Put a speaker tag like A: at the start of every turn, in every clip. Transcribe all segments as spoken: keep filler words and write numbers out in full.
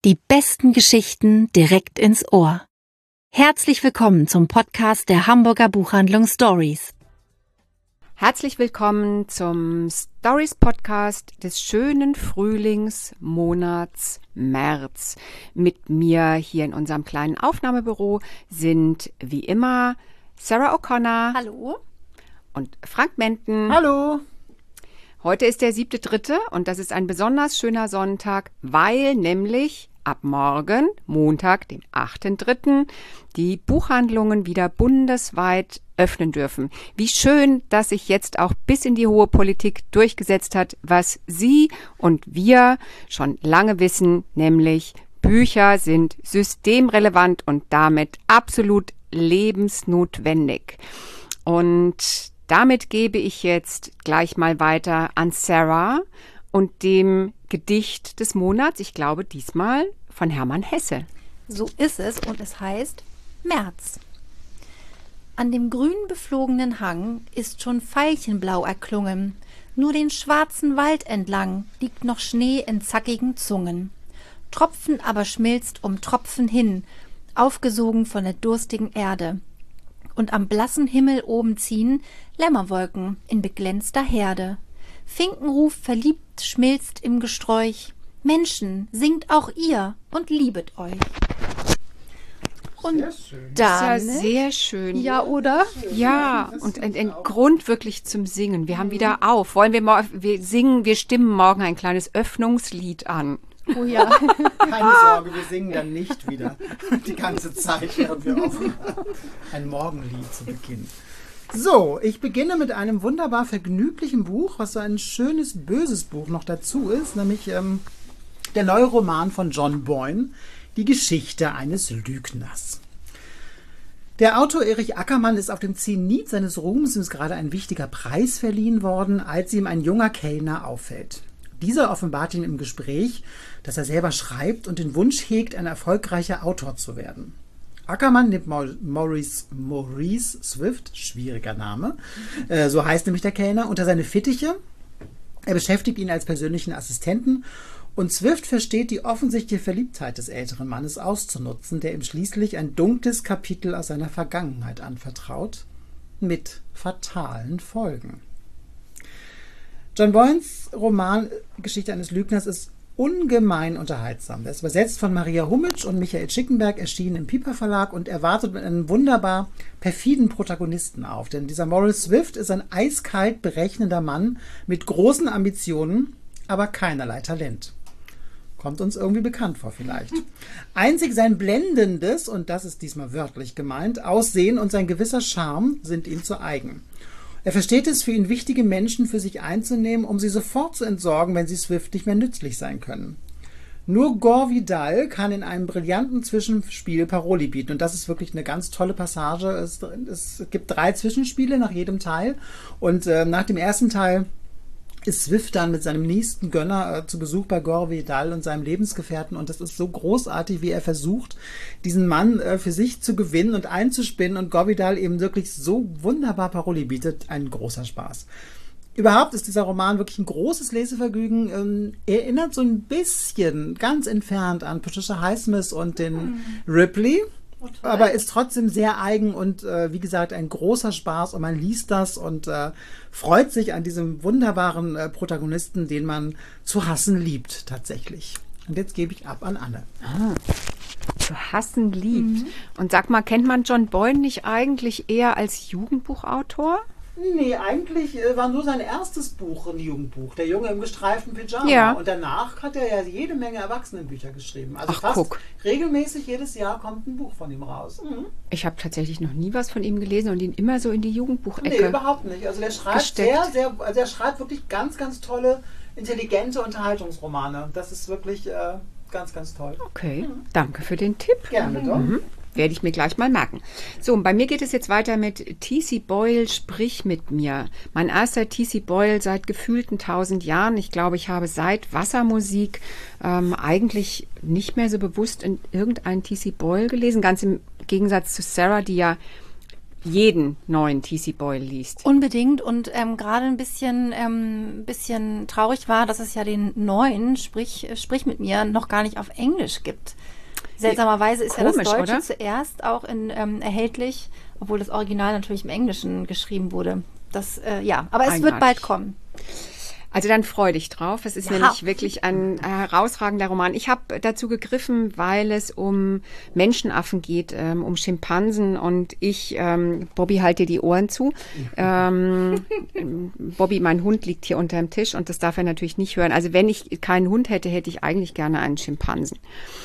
A: Die besten Geschichten direkt ins Ohr. Herzlich willkommen zum Podcast der Hamburger Buchhandlung Stories.
B: Herzlich willkommen zum Stories-Podcast des schönen Frühlingsmonats März. Mit mir hier in unserem kleinen Aufnahmebüro sind wie immer Sarah O'Connor.
C: Hallo.
B: Und Frank Menten.
D: Hallo.
B: Heute ist der siebte Dritte und das ist ein besonders schöner Sonntag, weil nämlich ab morgen, Montag, dem achten Dritten, die Buchhandlungen wieder bundesweit öffnen dürfen. Wie schön, dass sich jetzt auch bis in die hohe Politik durchgesetzt hat, was Sie und wir schon lange wissen, nämlich Bücher sind systemrelevant und damit absolut lebensnotwendig. Und damit gebe ich jetzt gleich mal weiter an Sarah und dem Gedicht des Monats, ich glaube diesmal von Hermann Hesse.
C: So ist es und es heißt März. An dem grün beflogenen Hang ist schon Veilchenblau erklungen, nur den schwarzen Wald entlang liegt noch Schnee in zackigen Zungen. Tropfen aber schmilzt um Tropfen hin, aufgesogen von der durstigen Erde. Und am blassen Himmel oben ziehen Lämmerwolken in beglänzter Herde. Finkenruf verliebt schmilzt im Gesträuch. Menschen, singt auch ihr und liebet euch. Und
B: Da,
C: dann,
B: ist ja sehr schön.
C: ja, oder?
B: Ja, und ein, ein Grund wirklich zum Singen. Wir haben wieder auf. Wollen wir mal, wir singen, wir stimmen morgen ein kleines Öffnungslied an.
C: Oh ja.
D: Keine Sorge, wir singen dann nicht wieder die ganze Zeit, während wir aufnehmen. Ein Morgenlied zu Beginn. So, ich beginne mit einem wunderbar vergnüglichen Buch, was so ein schönes, böses Buch noch dazu ist, nämlich ähm, der neue Roman von John Boyne, Die Geschichte eines Lügners. Der Autor Erich Ackermann ist auf dem Zenit seines Ruhms, ihm ist gerade ein wichtiger Preis verliehen worden, als ihm ein junger Kellner auffällt. Dieser offenbart ihm im Gespräch, dass er selber schreibt und den Wunsch hegt, ein erfolgreicher Autor zu werden. Ackermann nimmt Maurice, Maurice Swift, schwieriger Name, äh, so heißt nämlich der Kellner, unter seine Fittiche. Er beschäftigt ihn als persönlichen Assistenten und Swift versteht die offensichtliche Verliebtheit des älteren Mannes auszunutzen, der ihm schließlich ein dunkles Kapitel aus seiner Vergangenheit anvertraut, mit fatalen Folgen. John Boynes Roman Geschichte eines Lügners ist ungemein unterhaltsam. Der ist übersetzt von Maria Humitsch und Michael Schickenberg, erschienen im Piper Verlag und erwartet mit einem wunderbar perfiden Protagonisten auf. Denn dieser Maurice Swift ist ein eiskalt berechnender Mann mit großen Ambitionen, aber keinerlei Talent. Kommt uns irgendwie bekannt vor vielleicht. Einzig sein blendendes, und das ist diesmal wörtlich gemeint, Aussehen und sein gewisser Charme sind ihm zu eigen. Er versteht es, für ihn wichtige Menschen für sich einzunehmen, um sie sofort zu entsorgen, wenn sie Swift nicht mehr nützlich sein können. Nur Gore Vidal kann in einem brillanten Zwischenspiel Paroli bieten. Und das ist wirklich eine ganz tolle Passage. Es, es gibt drei Zwischenspiele nach jedem Teil. Und äh, nach dem ersten Teil ist Swift dann mit seinem nächsten Gönner äh, zu Besuch bei Gore Vidal und seinem Lebensgefährten. Und das ist so großartig, wie er versucht, diesen Mann äh, für sich zu gewinnen und einzuspinnen. Und Gore Vidal eben wirklich so wunderbar Paroli bietet. Ein großer Spaß. Überhaupt ist dieser Roman wirklich ein großes Lesevergnügen. Ähm, erinnert so ein bisschen, ganz entfernt an Patricia Highsmith und den mhm. Ripley. Aber ist trotzdem sehr eigen und äh, wie gesagt ein großer Spaß und man liest das und äh, freut sich an diesem wunderbaren äh, Protagonisten, den man zu hassen liebt tatsächlich. Und jetzt gebe ich ab an Anne.
B: Ah, zu hassen liebt. Mhm. Und sag mal, kennt man John Boyne nicht eigentlich eher als Jugendbuchautor?
D: Nee, eigentlich äh, war nur sein erstes Buch ein Jugendbuch, Der Junge im gestreiften Pyjama. Ja. Und danach hat er ja jede Menge Erwachsenenbücher geschrieben. Also
B: Ach,
D: fast
B: guck.
D: regelmäßig jedes Jahr kommt ein Buch von ihm raus. Mhm.
B: Ich habe tatsächlich noch nie was von ihm gelesen und ihn immer so in die Jugendbuchecke
D: Nee, überhaupt nicht. Also der schreibt
B: gesteckt.
D: sehr, sehr, also er schreibt wirklich ganz, ganz tolle, intelligente Unterhaltungsromane. Das ist wirklich äh, ganz, ganz toll.
B: Okay, mhm. Danke für den Tipp.
D: Gerne doch.
B: Mhm. Werde ich mir gleich mal merken. So, und bei mir geht es jetzt weiter mit T C. Boyle, Sprich mit mir. Mein erster T C. Boyle seit gefühlten tausend Jahren. Ich glaube, ich habe seit Wassermusik ähm, eigentlich nicht mehr so bewusst in irgendeinen T C. Boyle gelesen. Ganz im Gegensatz zu Sarah, die ja jeden neuen T C. Boyle liest.
C: Unbedingt und ähm, gerade ein bisschen, ähm, bisschen traurig war, dass es ja den neuen, sprich, sprich mit mir, noch gar nicht auf Englisch gibt. Seltsamerweise ist
B: Komisch,
C: ja das Deutsche
B: oder?
C: zuerst auch in, ähm, erhältlich, obwohl das Original natürlich im Englischen geschrieben wurde. Das, äh, ja, aber es
B: Eigenartig.
C: wird bald kommen.
B: Also dann freu dich drauf. Es ist
C: Ja.
B: nämlich wirklich ein herausragender Roman. Ich habe dazu gegriffen, weil es um Menschenaffen geht, ähm, um Schimpansen und ich, ähm, Bobby, halt dir die Ohren zu. Ähm, Bobby, mein Hund, liegt hier unter dem Tisch und das darf er natürlich nicht hören. Also wenn ich keinen Hund hätte, hätte ich eigentlich gerne einen Schimpansen.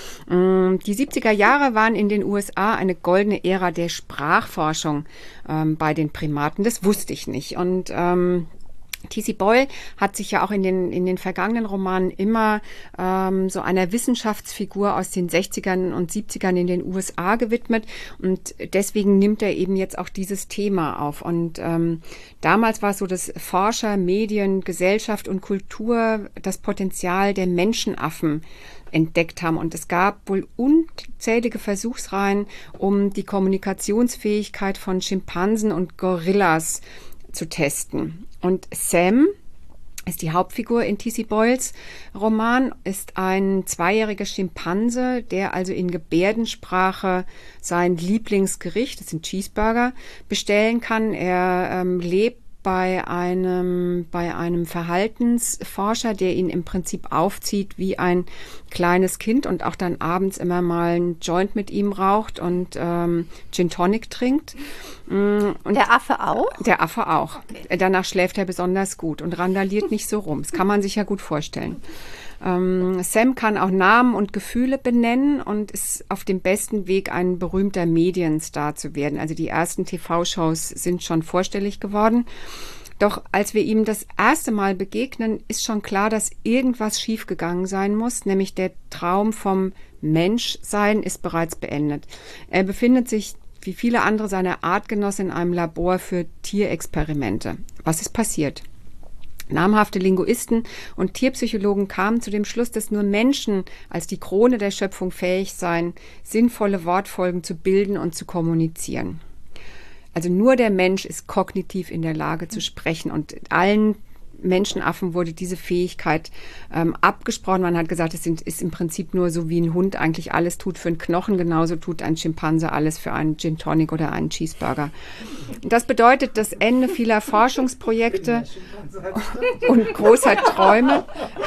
B: Die siebziger Jahre waren in den U S A eine goldene Ära der Sprachforschung ähm, bei den Primaten. Das wusste ich nicht. Und ähm, T C. Boyle hat sich ja auch in den, in den vergangenen Romanen immer ähm, so einer Wissenschaftsfigur aus den sechzigern und siebzigern in den U S A gewidmet und deswegen nimmt er eben jetzt auch dieses Thema auf. Und ähm, damals war es so, dass Forscher, Medien, Gesellschaft und Kultur das Potenzial der Menschenaffen entdeckt haben. Und es gab wohl unzählige Versuchsreihen, um die Kommunikationsfähigkeit von Schimpansen und Gorillas zu testen. Und Sam ist die Hauptfigur in T C. Boyles Roman, ist ein zweijähriger Schimpanse, der also in Gebärdensprache sein Lieblingsgericht, das sind Cheeseburger, bestellen kann. Er ähm, lebt bei einem, bei einem Verhaltensforscher, der ihn im Prinzip aufzieht wie ein kleines Kind und auch dann abends immer mal einen Joint mit ihm raucht und ähm, Gin Tonic trinkt. Und
C: der Affe auch?
B: Der Affe auch.
C: Okay.
B: Danach schläft er besonders gut und randaliert nicht so rum. Das kann man sich ja gut vorstellen. Ähm, Sam kann auch Namen und Gefühle benennen und ist auf dem besten Weg, ein berühmter Medienstar zu werden. Also die ersten T V-Shows sind schon vorstellig geworden. Doch als wir ihm das erste Mal begegnen, ist schon klar, dass irgendwas schiefgegangen sein muss, nämlich der Traum vom Menschsein ist bereits beendet. Er befindet sich wie viele andere seiner Artgenossen in einem Labor für Tierexperimente. Was ist passiert? Namhafte Linguisten und Tierpsychologen kamen zu dem Schluss, dass nur Menschen als die Krone der Schöpfung fähig seien, sinnvolle Wortfolgen zu bilden und zu kommunizieren. Also nur der Mensch ist kognitiv in der Lage zu sprechen und allen Menschenaffen wurde diese Fähigkeit ähm, abgesprochen. Man hat gesagt, es sind, ist im Prinzip nur so, wie ein Hund eigentlich alles tut für einen Knochen, genauso tut ein Schimpanse alles für einen Gin Tonic oder einen Cheeseburger. Das bedeutet das Ende vieler Forschungsprojekte und großer Träume.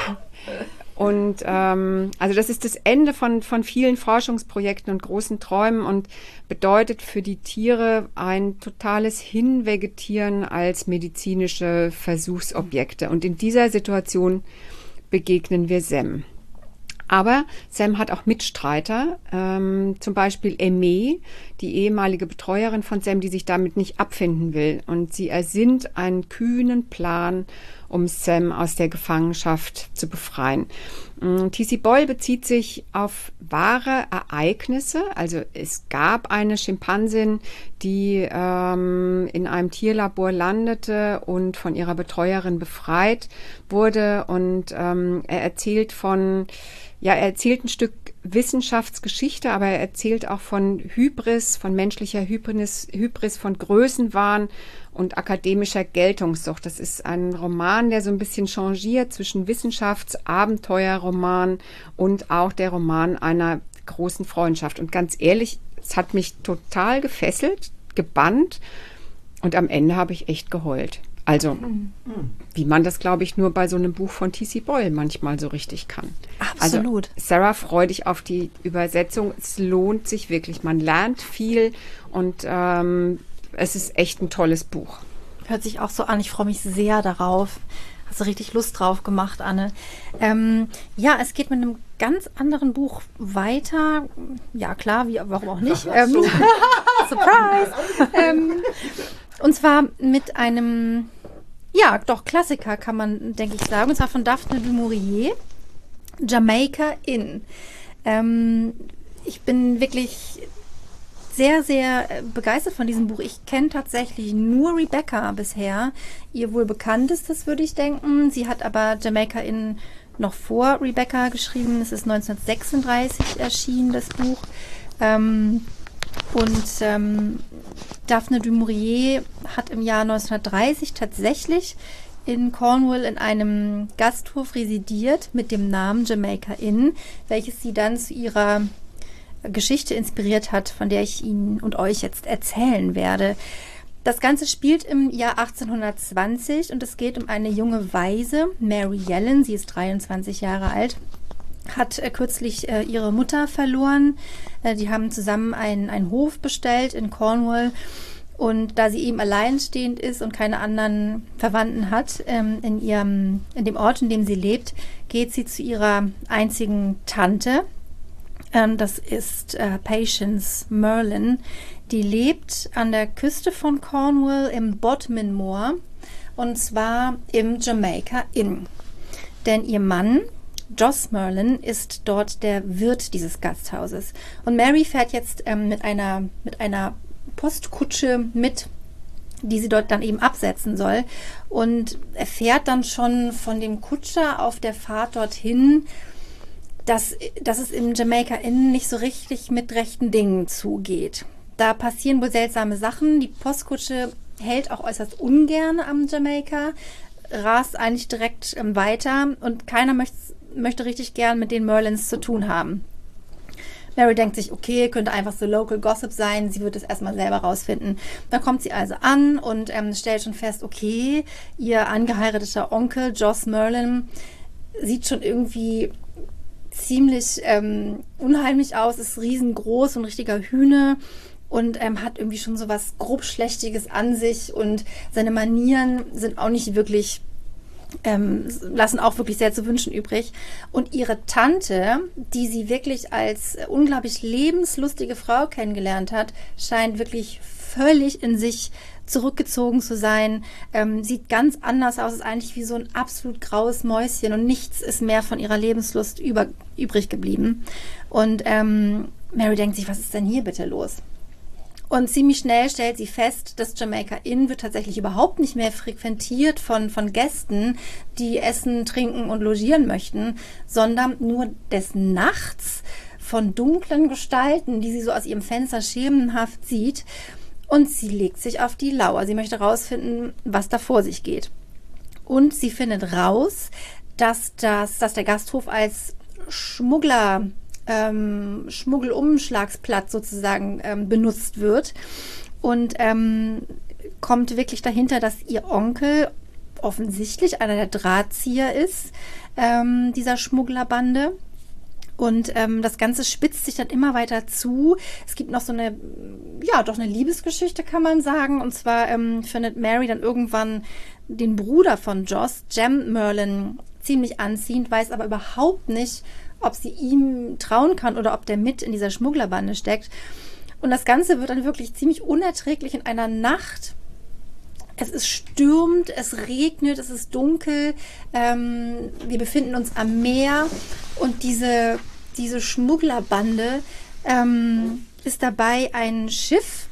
B: Und ähm, also das ist das Ende von, von vielen Forschungsprojekten und großen Träumen und bedeutet für die Tiere ein totales Hinvegetieren als medizinische Versuchsobjekte. Und in dieser Situation begegnen wir Sam. Aber Sam hat auch Mitstreiter, ähm, zum Beispiel Aimee, die ehemalige Betreuerin von Sam, die sich damit nicht abfinden will. Und sie ersinnt einen kühnen Plan, um Sam aus der Gefangenschaft zu befreien. T C. Boyle bezieht sich auf wahre Ereignisse. Also es gab eine Schimpansin, die ähm, in einem Tierlabor landete und von ihrer Betreuerin befreit wurde. Und ähm, er erzählt von, ja, er erzählt ein Stück Wissenschaftsgeschichte, aber er erzählt auch von Hybris, von menschlicher Hybris, Hybris, von Größenwahn und akademischer Geltungssucht. Das ist ein Roman, der so ein bisschen changiert zwischen Wissenschafts-Abenteuerroman und auch der Roman einer großen Freundschaft. Und ganz ehrlich, es hat mich total gefesselt, gebannt und am Ende habe ich echt geheult. Also, mhm. wie man das, glaube ich, nur bei so einem Buch von T C. Boyle manchmal so richtig kann.
C: Absolut.
B: Also, Sarah, freu dich auf die Übersetzung. Es lohnt sich wirklich. Man lernt viel und ähm, es ist echt ein tolles Buch.
C: Hört sich auch so an. Ich freue mich sehr darauf. Hast du richtig Lust drauf gemacht, Anne. Ähm, ja, es geht mit einem ganz anderen Buch weiter. Ja, klar, wie, warum auch nicht. Ähm, Surprise! ähm, und zwar mit einem, ja, doch Klassiker kann man, denke ich, sagen. Und zwar von Daphne du Maurier, Jamaica Inn. Ähm, ich bin wirklich sehr, sehr begeistert von diesem Buch. Ich kenne tatsächlich nur Rebecca bisher. Ihr wohl bekanntestes, würde ich denken. Sie hat aber Jamaica Inn noch vor Rebecca geschrieben. Es ist neunzehnhundertsechsunddreißig erschienen, das Buch. Ähm, Und ähm, Daphne du Maurier hat im Jahr neunzehnhundertdreißig tatsächlich in Cornwall in einem Gasthof residiert mit dem Namen Jamaica Inn, welches sie dann zu ihrer Geschichte inspiriert hat, von der ich Ihnen und euch jetzt erzählen werde. Das Ganze spielt im Jahr achtzehnhundertzwanzig und es geht um eine junge Waise, Mary Yellen, sie ist dreiundzwanzig Jahre alt, hat äh, kürzlich äh, ihre Mutter verloren. Äh, die haben zusammen einen, einen Hof bestellt in Cornwall. Und da sie eben alleinstehend ist und keine anderen Verwandten hat, ähm, in ihrem, in dem Ort, in dem sie lebt, geht sie zu ihrer einzigen Tante. Ähm, das ist äh, Patience Merlin. Die lebt an der Küste von Cornwall im Bodmin Moor und zwar im Jamaica Inn. Denn ihr Mann, Jos Merlin, ist dort der Wirt dieses Gasthauses. Und Mary fährt jetzt ähm, mit einer, mit einer Postkutsche mit, die sie dort dann eben absetzen soll und erfährt dann schon von dem Kutscher auf der Fahrt dorthin, dass, dass es im Jamaica Inn nicht so richtig mit rechten Dingen zugeht. Da passieren wohl seltsame Sachen. Die Postkutsche hält auch äußerst ungern am Jamaica, rast eigentlich direkt ähm, weiter und keiner möchte, möchte richtig gern mit den Merlins zu tun haben. Mary denkt sich, okay, könnte einfach so Local Gossip sein. Sie wird es erstmal selber rausfinden. Dann kommt sie also an und ähm, stellt schon fest, okay, ihr angeheirateter Onkel, Jos Merlin, sieht schon irgendwie ziemlich ähm, unheimlich aus, ist riesengroß und richtiger Hühne und ähm, hat irgendwie schon so was grobschlächtiges an sich und seine Manieren sind auch nicht wirklich Ähm, lassen auch wirklich sehr zu wünschen übrig. Und ihre Tante, die sie wirklich als unglaublich lebenslustige Frau kennengelernt hat, scheint wirklich völlig in sich zurückgezogen zu sein. Ähm, sieht ganz anders aus, ist eigentlich wie so ein absolut graues Mäuschen und nichts ist mehr von ihrer Lebenslust über, übrig geblieben. Und ähm, Mary denkt sich, was ist denn hier bitte los? Und ziemlich schnell stellt sie fest, das Jamaica Inn wird tatsächlich überhaupt nicht mehr frequentiert von, von Gästen, die essen, trinken und logieren möchten, sondern nur des Nachts von dunklen Gestalten, die sie so aus ihrem Fenster schemenhaft sieht. Und sie legt sich auf die Lauer. Sie möchte rausfinden, was da vor sich geht. Und sie findet raus, dass, das, dass der Gasthof als Schmuggler Ähm, Schmuggelumschlagsplatz sozusagen ähm, benutzt wird und ähm, kommt wirklich dahinter, dass ihr Onkel offensichtlich einer der Drahtzieher ist, ähm, dieser Schmugglerbande. Und ähm, das Ganze spitzt sich dann immer weiter zu. Es gibt noch so eine, ja, doch eine Liebesgeschichte, kann man sagen. Und zwar ähm, findet Mary dann irgendwann den Bruder von Jos, Jem Merlin, ziemlich anziehend, weiß aber überhaupt nicht, ob sie ihm trauen kann oder ob der mit in dieser Schmugglerbande steckt. Und das Ganze wird dann wirklich ziemlich unerträglich in einer Nacht. Es ist stürmt, es regnet, es ist dunkel. Ähm, wir befinden uns am Meer und diese, diese Schmugglerbande ähm, ist dabei, ein Schiff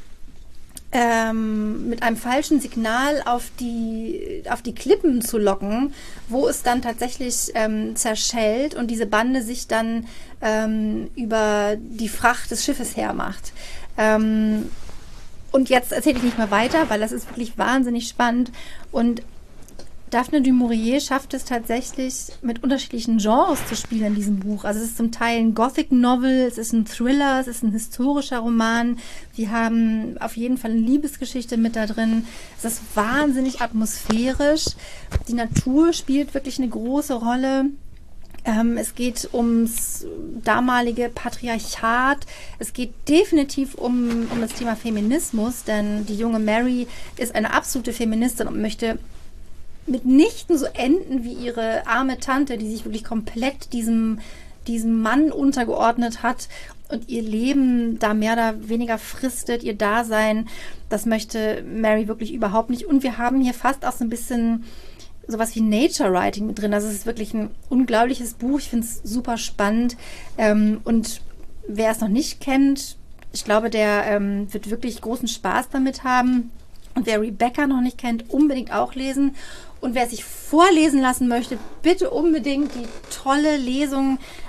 C: Ähm, mit einem falschen Signal auf die, auf die Klippen zu locken, wo es dann tatsächlich ähm, zerschellt und diese Bande sich dann ähm, über die Fracht des Schiffes hermacht. Ähm, und jetzt erzähle ich nicht mehr weiter, weil das ist wirklich wahnsinnig spannend. Und Daphne du Maurier schafft es tatsächlich, mit unterschiedlichen Genres zu spielen in diesem Buch. Also es ist zum Teil ein Gothic Novel, es ist ein Thriller, es ist ein historischer Roman. Wir haben auf jeden Fall eine Liebesgeschichte mit da drin. Es ist wahnsinnig atmosphärisch. Die Natur spielt wirklich eine große Rolle. Ähm, es geht ums damalige Patriarchat. Es geht definitiv um, um das Thema Feminismus, denn die junge Mary ist eine absolute Feministin und möchte mitnichten so enden wie ihre arme Tante, die sich wirklich komplett diesem, diesem Mann untergeordnet hat und ihr Leben da mehr oder weniger fristet, ihr Dasein. Das möchte Mary wirklich überhaupt nicht. Und wir haben hier fast auch so ein bisschen sowas wie Nature Writing mit drin. Das ist wirklich ein unglaubliches Buch. Ich finde es super spannend. Ähm, und wer es noch nicht kennt, ich glaube, der ähm, wird wirklich großen Spaß damit haben. Und wer Rebecca noch nicht kennt, unbedingt auch lesen. Und wer sich vorlesen lassen möchte, bitte unbedingt die tolle Lesung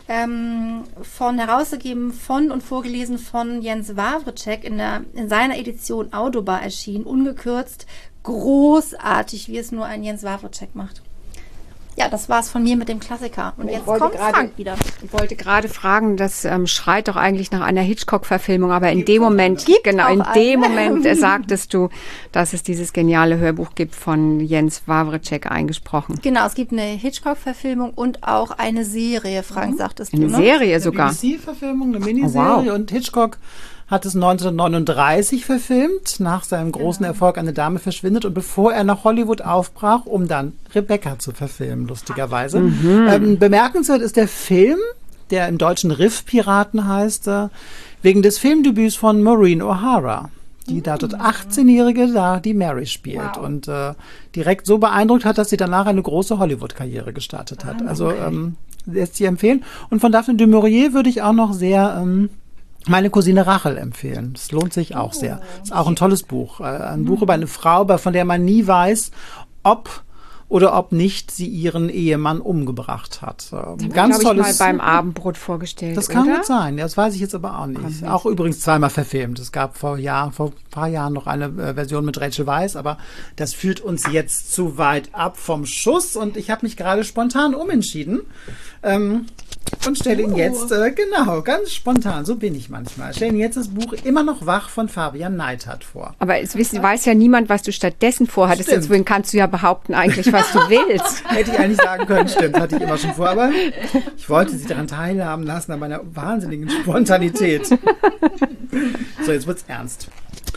C: ähm, von herausgegeben von und vorgelesen von Jens Wawrczeck in, der, in seiner Edition Audiobar erschienen, ungekürzt, großartig, wie es nur ein Jens Wawrczeck macht. Ja, das war's von mir mit dem Klassiker. Und
B: Ich
C: jetzt
B: wollte
C: kommt
B: gerade-
C: Frank wieder.
B: Ich wollte gerade fragen, das ähm, schreit doch eigentlich nach einer Hitchcock-Verfilmung, aber in dem
C: auch
B: Moment,
C: eine. Gibt
B: genau,
C: auch
B: in
C: eine.
B: dem Moment äh, sagtest du, dass es dieses geniale Hörbuch gibt von Jens Wawrczeck eingesprochen.
C: Genau, es gibt eine Hitchcock-Verfilmung und auch eine Serie, Frank, sagtest du,
B: Eine
C: ne?
B: Serie
D: Eine
B: sogar.
D: B B C-Verfilmung, eine Miniserie.
B: Oh, wow.
D: Und Hitchcock hat es neunzehnhundertneununddreißig verfilmt, nach seinem großen Erfolg Eine Dame verschwindet und bevor er nach Hollywood aufbrach, um dann Rebecca zu verfilmen, lustigerweise. Ähm, bemerkenswert ist der Film, der im Deutschen Riff-Piraten heißt, äh, wegen des Filmdebüts von Maureen O'Hara, die da dort achtzehnjährige da die Mary spielt
C: Wow.
D: und äh, direkt so beeindruckt hat, dass sie danach eine große Hollywood-Karriere gestartet hat. Also ähm, lässt sie empfehlen. Und von Daphne du Maurier würde ich auch noch sehr ähm, Meine Cousine Rachel empfehlen. Das lohnt sich auch sehr. Ist auch ein tolles Buch. Äh, Ein Buch über eine Frau, bei- von der man nie weiß, ob oder ob nicht sie ihren Ehemann umgebracht hat. Ähm, Ganz
B: Glaube ich, mal
D: tolles.
B: beim Abendbrot vorgestellt,
D: Das kann
B: oder?
D: gut sein. Ja, das weiß ich jetzt aber auch nicht. Auch übrigens zweimal verfilmt. Es gab vor Jahren, vor ein paar Jahren noch eine äh, Version mit Rachel Weisz, aber das führt uns jetzt zu weit ab vom Schuss und ich habe mich gerade spontan umentschieden. Ähm, und stelle ihn jetzt, äh, genau, ganz spontan, so bin ich manchmal, stelle ihn jetzt das Buch Immer noch wach von Fabian Neithardt vor.
B: Aber es wissen, weiß ja niemand, was du stattdessen vorhattest.
D: Stimmt.
B: Deswegen kannst du ja behaupten eigentlich, was du willst.
D: Hätte ich eigentlich sagen können, stimmt, hatte ich immer schon vor, aber ich wollte sie daran teilhaben lassen, an meiner wahnsinnigen Spontanität. So, jetzt wird's ernst.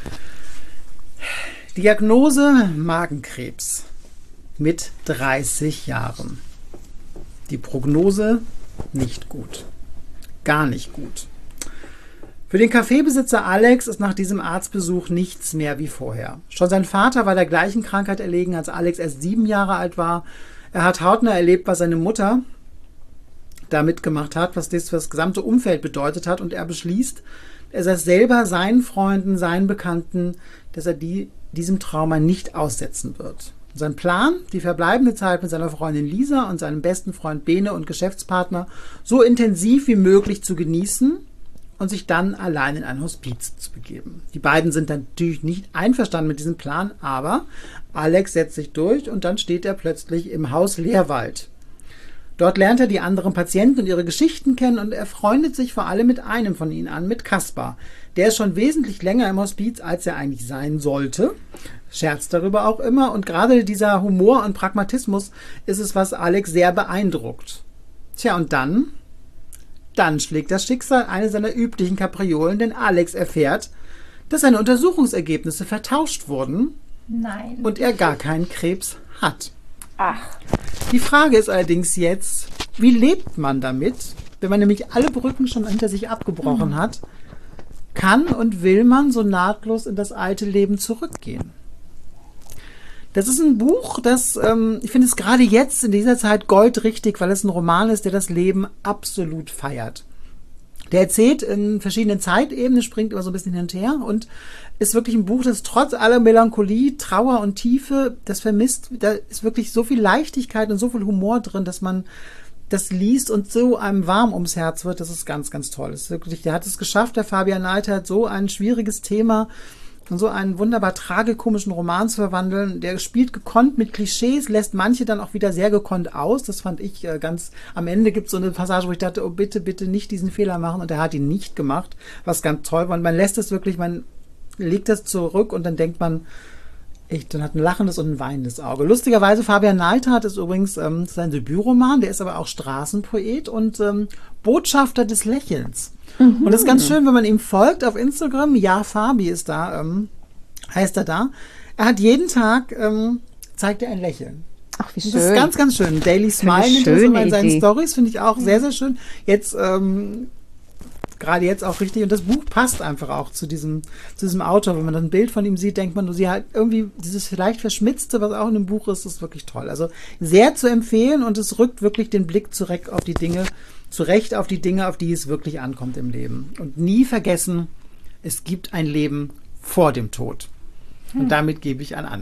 D: Diagnose Magenkrebs mit dreißig Jahren. Die Prognose nicht gut. Gar nicht gut. Für den Kaffeebesitzer Alex ist nach diesem Arztbesuch nichts mehr wie vorher. Schon sein Vater war der gleichen Krankheit erlegen, als Alex erst sieben Jahre alt war. Er hat hautnah erlebt, was seine Mutter da mitgemacht hat, was das für das gesamte Umfeld bedeutet hat. Und er beschließt, er sagt selber seinen Freunden, seinen Bekannten, dass er die, diesem Trauma nicht aussetzen wird. Sein Plan, die verbleibende Zeit mit seiner Freundin Lisa und seinem besten Freund Bene und Geschäftspartner so intensiv wie möglich zu genießen und sich dann allein in ein Hospiz zu begeben. Die beiden sind natürlich nicht einverstanden mit diesem Plan, aber Alex setzt sich durch und dann steht er plötzlich im Haus Leerwald. Dort lernt er die anderen Patienten und ihre Geschichten kennen und er freundet sich vor allem mit einem von ihnen an, mit Kaspar. Der ist schon wesentlich länger im Hospiz, als er eigentlich sein sollte. Scherzt darüber auch immer und gerade dieser Humor und Pragmatismus ist es, was Alex sehr beeindruckt. Tja, und dann, dann schlägt das Schicksal eine seiner üblichen Kapriolen, denn Alex erfährt, dass seine Untersuchungsergebnisse vertauscht wurden
C: Nein.
D: und er gar keinen Krebs hat.
B: Ach.
D: Die Frage ist allerdings jetzt, wie lebt man damit, wenn man nämlich alle Brücken schon hinter sich abgebrochen hat, kann und will man so nahtlos in das alte Leben zurückgehen? Das ist ein Buch, das, ähm, ich finde es gerade jetzt in dieser Zeit goldrichtig, weil es ein Roman ist, der das Leben absolut feiert. Der erzählt in verschiedenen Zeitebenen, springt immer so ein bisschen hin und her und ist wirklich ein Buch, das trotz aller Melancholie, Trauer und Tiefe, das vermisst, da ist wirklich so viel Leichtigkeit und so viel Humor drin, dass man das liest und so einem warm ums Herz wird. Das ist ganz, ganz toll. Das ist wirklich, der hat es geschafft, der Fabian Neithardt, so ein schwieriges Thema und so einen wunderbar tragikomischen Roman zu verwandeln. Der spielt gekonnt mit Klischees, lässt manche dann auch wieder sehr gekonnt aus. Das fand ich äh, ganz, am Ende gibt es so eine Passage, wo ich dachte, oh bitte, bitte nicht diesen Fehler machen und er hat ihn nicht gemacht, was ganz toll war. Und man lässt es wirklich, man legt das zurück und dann denkt man, echt, dann hat ein lachendes und ein weinendes Auge. Lustigerweise, Fabian Neithardt ist übrigens ähm, sein Debütroman, der ist aber auch Straßenpoet und ähm, Botschafter des Lächelns. Mhm. Und das ist ganz schön, wenn man ihm folgt auf Instagram, ja, Fabi ist da, ähm, heißt er da. Er hat jeden Tag, ähm, zeigt er ein Lächeln.
B: Ach, wie schön.
D: Das ist ganz, ganz schön. Daily Smile nennt er es immer in seinen
B: Idee.
D: Stories, finde ich auch sehr, sehr schön. Jetzt, ähm, gerade jetzt auch richtig. Und das Buch passt einfach auch zu diesem, zu diesem Autor. Wenn man dann ein Bild von ihm sieht, denkt man, sie hat irgendwie dieses vielleicht Verschmitzte, was auch in dem Buch ist, ist wirklich toll. Also sehr zu empfehlen und es rückt wirklich den Blick zurecht auf die Dinge, zurecht auf die Dinge, auf die es wirklich ankommt im Leben. Und nie vergessen, es gibt ein Leben vor dem Tod. Und damit gebe ich an Anne.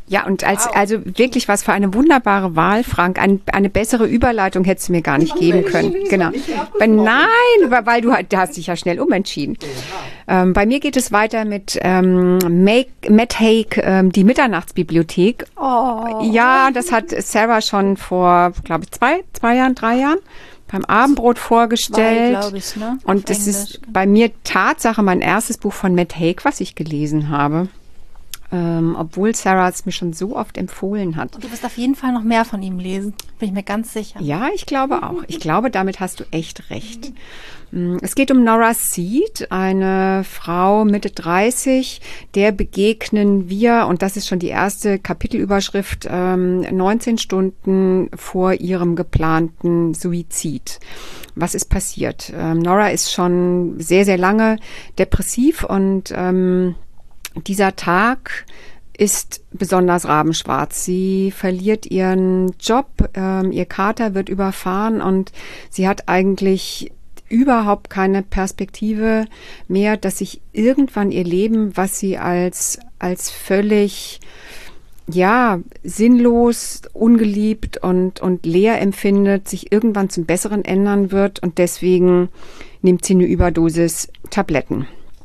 B: Ja, und als
C: Wow.
B: also wirklich was für eine wunderbare Wahl, Frank. Ein, eine bessere Überleitung hättest du mir gar nicht geben können. Genau. Bei, nein, weil du, du hast dich ja schnell umentschieden. Ähm, bei mir geht es weiter mit ähm, Make, Matt Haig, ähm, die Mitternachtsbibliothek.
C: Oh.
B: Ja, das hat Sarah schon vor, glaube ich, zwei, zwei Jahren, drei Jahren beim Abendbrot vorgestellt.
C: Zwei, glaub ich, ne? Auf
B: Und das
C: Englisch.
B: ist bei mir Tatsache mein erstes Buch von Matt Haig, was ich gelesen habe. Ähm, obwohl Sarah es mir schon so oft empfohlen hat.
C: Und du wirst auf jeden Fall noch mehr von ihm lesen. Bin ich mir ganz sicher.
B: Ja, ich glaube auch. Ich glaube, damit hast du echt recht. Es geht um Nora Seed, eine Frau Mitte dreißig, der begegnen wir, und das ist schon die erste Kapitelüberschrift, ähm, neunzehn Stunden vor ihrem geplanten Suizid. Was ist passiert? Ähm, Nora ist schon sehr, sehr lange depressiv und ähm, dieser Tag ist besonders rabenschwarz. Sie verliert ihren Job, ähm, ihr Kater wird überfahren und sie hat eigentlich überhaupt keine Perspektive mehr, dass sich irgendwann ihr Leben, was sie als, als völlig, ja, sinnlos, ungeliebt und, und leer empfindet, sich irgendwann zum Besseren ändern wird und deswegen nimmt sie eine Überdosis Tabletten.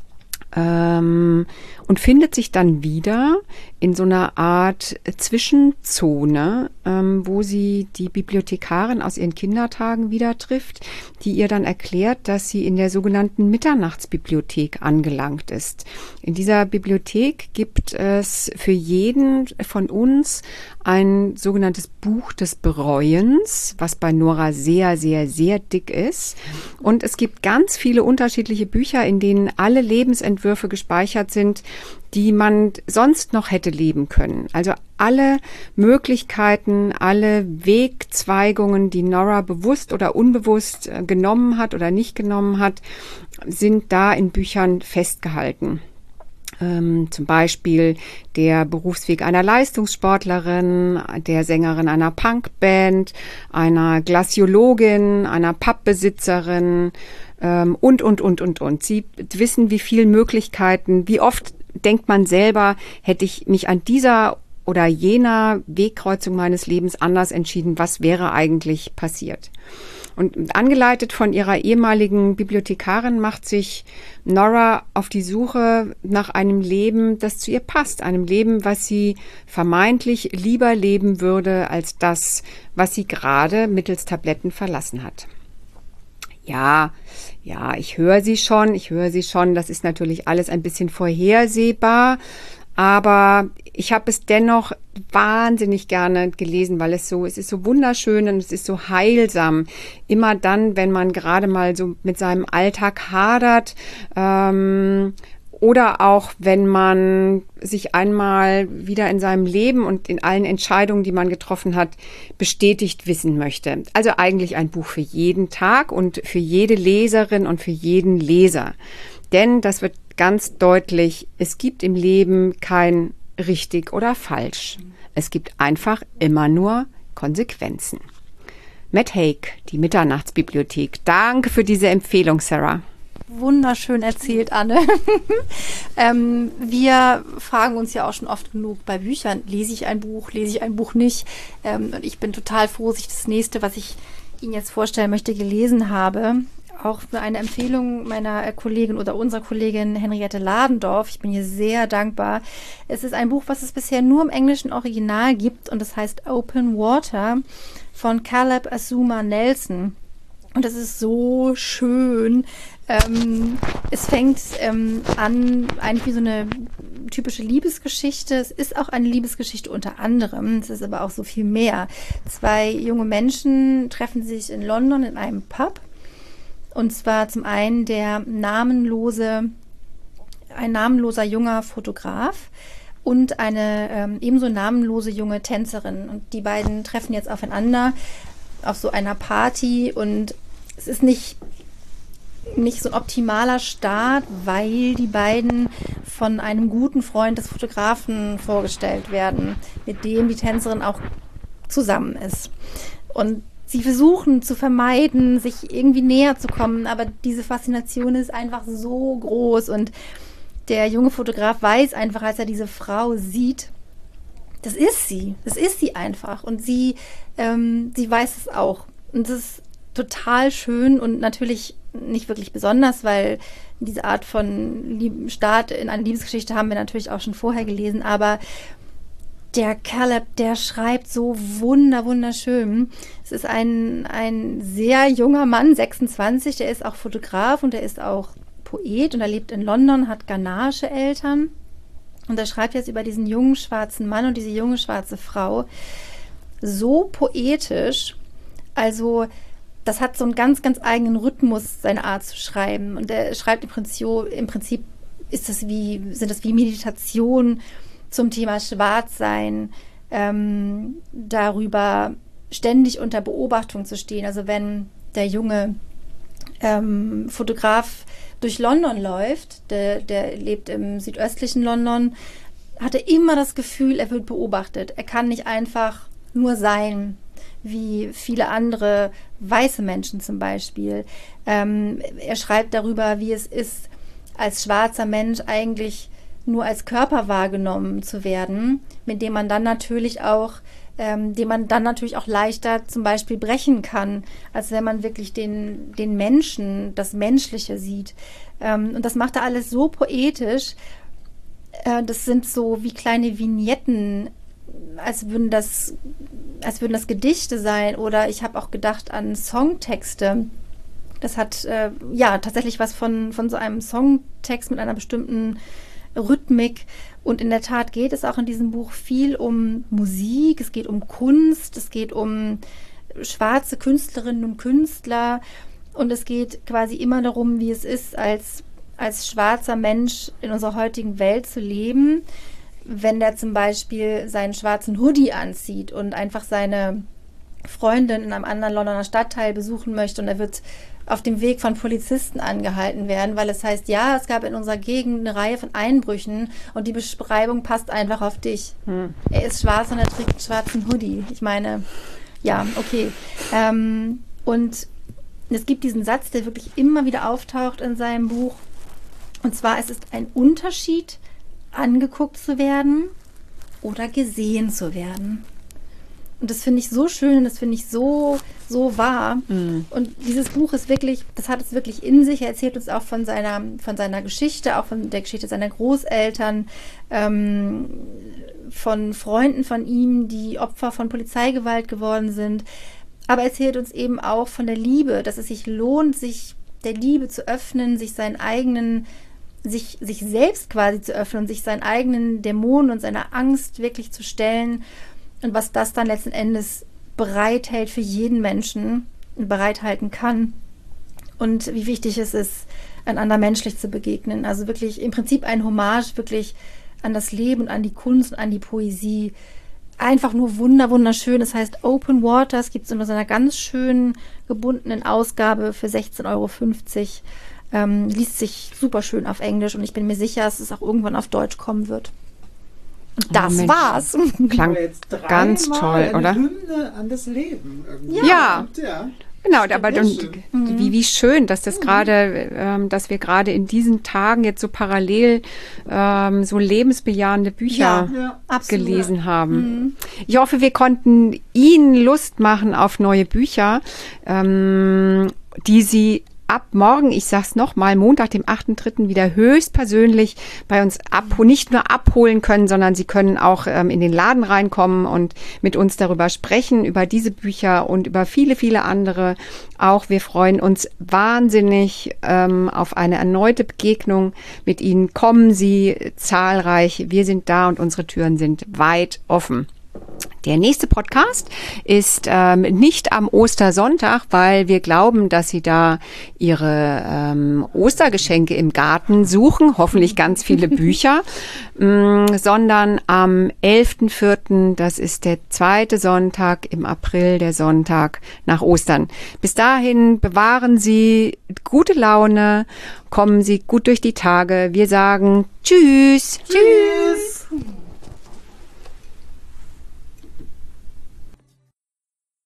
B: Ähm, und findet sich dann wieder in so einer Art Zwischenzone, ähm, wo sie die Bibliothekarin aus ihren Kindertagen wieder trifft, die ihr dann erklärt, dass sie in der sogenannten Mitternachtsbibliothek angelangt ist. In dieser Bibliothek gibt es für jeden von uns ein sogenanntes Buch des Bereuens, was bei Nora sehr, sehr, sehr dick ist. Und es gibt ganz viele unterschiedliche Bücher, in denen alle Lebensentwürfe gespeichert sind, die man sonst noch hätte leben können. Also alle Möglichkeiten, alle Wegzweigungen, die Nora bewusst oder unbewusst genommen hat oder nicht genommen hat, sind da in Büchern festgehalten. Ähm, zum Beispiel der Berufsweg einer Leistungssportlerin, der Sängerin einer Punkband, einer Glaciologin, einer Pappbesitzerin ähm, und, und, und, und, und. Sie wissen, wie viele Möglichkeiten, wie oft denkt man selber, hätte ich mich an dieser oder jener Wegkreuzung meines Lebens anders entschieden, was wäre eigentlich passiert? Und angeleitet von ihrer ehemaligen Bibliothekarin macht sich Nora auf die Suche nach einem Leben, das zu ihr passt. Einem Leben, was sie vermeintlich lieber leben würde, als das, was sie gerade mittels Tabletten verlassen hat. Ja, ja, ich höre sie schon, ich höre sie schon. Das ist natürlich alles ein bisschen vorhersehbar. Aber ich habe es dennoch wahnsinnig gerne gelesen, weil es so, es ist so wunderschön und es ist so heilsam. Immer dann, wenn man gerade mal so mit seinem Alltag hadert, ähm, oder auch wenn man sich einmal wieder in seinem Leben und in allen Entscheidungen, die man getroffen hat, bestätigt wissen möchte. Also eigentlich ein Buch für jeden Tag und für jede Leserin und für jeden Leser. Denn das wird ganz deutlich, es gibt im Leben kein richtig oder falsch. Es gibt einfach immer nur Konsequenzen. Matt Haig, die Mitternachtsbibliothek. Danke für diese Empfehlung, Sarah.
C: Wunderschön erzählt, Anne. ähm, wir fragen uns ja auch schon oft genug bei Büchern, lese ich ein Buch, lese ich ein Buch nicht? Ähm, und ich bin total froh, dass ich das nächste, was ich Ihnen jetzt vorstellen möchte, gelesen habe. Auch für eine Empfehlung meiner Kollegin oder unserer Kollegin Henriette Ladendorf. Ich bin hier sehr dankbar. Es ist ein Buch, was es bisher nur im englischen Original gibt und das heißt Open Water von Caleb Azuma Nelson. Und das ist so schön. Ähm, es fängt ähm, an, eigentlich wie so eine typische Liebesgeschichte. Es ist auch eine Liebesgeschichte unter anderem. Es ist aber auch so viel mehr. Zwei junge Menschen treffen sich in London in einem Pub. Und zwar zum einen der namenlose, ein namenloser junger Fotograf und eine ähm, ebenso namenlose junge Tänzerin. Und die beiden treffen jetzt aufeinander auf so einer Party und es ist nicht, nicht so ein optimaler Start, weil die beiden von einem guten Freund des Fotografen vorgestellt werden, mit dem die Tänzerin auch zusammen ist. Und sie versuchen zu vermeiden, sich irgendwie näher zu kommen, aber diese Faszination ist einfach so groß und der junge Fotograf weiß einfach, als er diese Frau sieht, das ist sie. Das ist sie einfach. Und sie, ähm, sie weiß es auch. Und das ist total schön und natürlich nicht wirklich besonders, weil diese Art von Lieb- Start in eine Liebesgeschichte haben wir natürlich auch schon vorher gelesen. Aber der Caleb, der schreibt so wunder, wunderschön. Es ist ein, ein sehr junger Mann, sechsundzwanzig, der ist auch Fotograf und der ist auch Poet und er lebt in London, hat ghanaische Eltern. Und er schreibt jetzt über diesen jungen schwarzen Mann und diese junge schwarze Frau so poetisch. Also das hat so einen ganz, ganz eigenen Rhythmus, seine Art zu schreiben. Und er schreibt im Prinzip, im Prinzip ist das wie, sind das wie Meditation zum Thema Schwarzsein, ähm, darüber ständig unter Beobachtung zu stehen. Also wenn der junge ähm, Fotograf durch London läuft, der, der lebt im südöstlichen London, hat er immer das Gefühl, er wird beobachtet. Er kann nicht einfach nur sein, wie viele andere weiße Menschen zum Beispiel. Ähm, er schreibt darüber, wie es ist, als schwarzer Mensch eigentlich nur als Körper wahrgenommen zu werden, mit dem man dann natürlich auch, ähm, den man dann natürlich auch leichter zum Beispiel brechen kann, als wenn man wirklich den, den Menschen, das Menschliche sieht. Ähm, und das macht er alles so poetisch. Äh, das sind so wie kleine Vignetten, als würden das, als würden das Gedichte sein. Oder ich habe auch gedacht an Songtexte. Das hat äh, ja tatsächlich was von, von so einem Songtext mit einer bestimmten Rhythmik. Und in der Tat geht es auch in diesem Buch viel um Musik, es geht um Kunst, es geht um schwarze Künstlerinnen und Künstler und es geht quasi immer darum, wie es ist, als, als schwarzer Mensch in unserer heutigen Welt zu leben, wenn der zum Beispiel seinen schwarzen Hoodie anzieht und einfach seine Freundin in einem anderen Londoner Stadtteil besuchen möchte und er wird auf dem Weg von Polizisten angehalten werden, weil es heißt, ja, es gab in unserer Gegend eine Reihe von Einbrüchen und die Beschreibung passt einfach auf dich. Hm. Er ist schwarz und er trägt einen schwarzen Hoodie. Ich meine, ja, okay. Ähm, und es gibt diesen Satz, der wirklich immer wieder auftaucht in seinem Buch. Und zwar, es ist ein Unterschied, angeguckt zu werden oder gesehen zu werden. Und das finde ich so schön und das finde ich so, so wahr. Mhm. Und dieses Buch ist wirklich, das hat es wirklich in sich. Er erzählt uns auch von seiner, von seiner Geschichte, auch von der Geschichte seiner Großeltern, ähm, von Freunden von ihm, die Opfer von Polizeigewalt geworden sind. Aber er erzählt uns eben auch von der Liebe, dass es sich lohnt, sich der Liebe zu öffnen, sich seinen eigenen, sich, sich selbst quasi zu öffnen und sich seinen eigenen Dämonen und seiner Angst wirklich zu stellen. Und was das dann letzten Endes bereithält für jeden Menschen, bereithalten kann. Und wie wichtig es ist, einander menschlich zu begegnen. Also wirklich im Prinzip ein Hommage wirklich an das Leben und an die Kunst und an die Poesie. Einfach nur wunder, wunderschön. Das heißt Open Water. Es gibt es in so einer ganz schönen gebundenen Ausgabe für sechzehn Euro fünfzig. Ähm, liest sich super schön auf Englisch und ich bin mir sicher, dass es auch irgendwann auf Deutsch kommen wird. Und das oh, war's.
B: Klang ganz toll,
D: eine
B: oder?
D: Hymne an das Leben. Irgendwie.
B: Ja.
D: ja.
B: Genau, aber und, wie, wie schön, dass das gerade, ähm, dass wir gerade in diesen Tagen jetzt so parallel ähm, so lebensbejahende Bücher
C: ja, ja,
B: gelesen haben. Mhm. Ich hoffe, wir konnten Ihnen Lust machen auf neue Bücher, ähm, die Sie ab morgen, ich sag's nochmal, Montag, dem achten dritten wieder höchstpersönlich bei uns ab, nicht nur abholen können, sondern Sie können auch ähm, in den Laden reinkommen und mit uns darüber sprechen, über diese Bücher und über viele, viele andere auch. Wir freuen uns wahnsinnig ähm, auf eine erneute Begegnung mit Ihnen. Kommen Sie zahlreich. Wir sind da und unsere Türen sind weit offen. Der nächste Podcast ist ähm, nicht am Ostersonntag, weil wir glauben, dass Sie da Ihre ähm, Ostergeschenke im Garten suchen, hoffentlich ganz viele Bücher, mh, sondern am elften vierten, das ist der zweite Sonntag im April, der Sonntag nach Ostern. Bis dahin bewahren Sie gute Laune, kommen Sie gut durch die Tage. Wir sagen Tschüss.
D: Tschüss.